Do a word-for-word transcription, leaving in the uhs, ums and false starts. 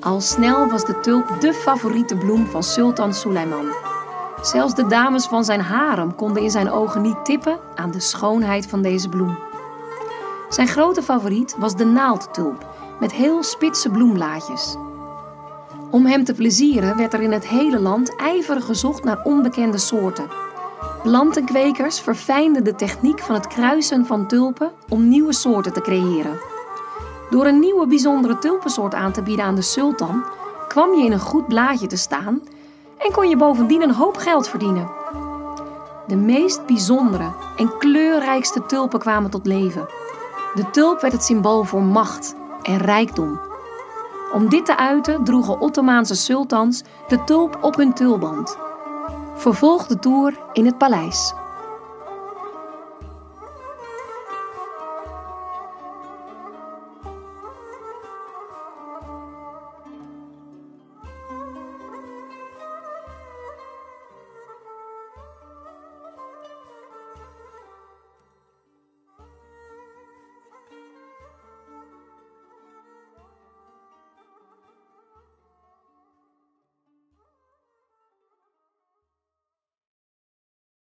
Al snel was de tulp dé favoriete bloem van sultan Suleiman. Zelfs de dames van zijn harem konden in zijn ogen niet tippen aan de schoonheid van deze bloem. Zijn grote favoriet was de naaldtulp met heel spitse bloemblaadjes. Om hem te plezieren werd er in het hele land ijverig gezocht naar onbekende soorten. Plantenkwekers verfijnden de techniek van het kruisen van tulpen om nieuwe soorten te creëren. Door een nieuwe bijzondere tulpensoort aan te bieden aan de sultan, kwam je in een goed blaadje te staan en kon je bovendien een hoop geld verdienen. De meest bijzondere en kleurrijkste tulpen kwamen tot leven. De tulp werd het symbool voor macht en rijkdom. Om dit te uiten droegen Ottomaanse sultans de tulp op hun tulband. Vervolg de toer in het paleis.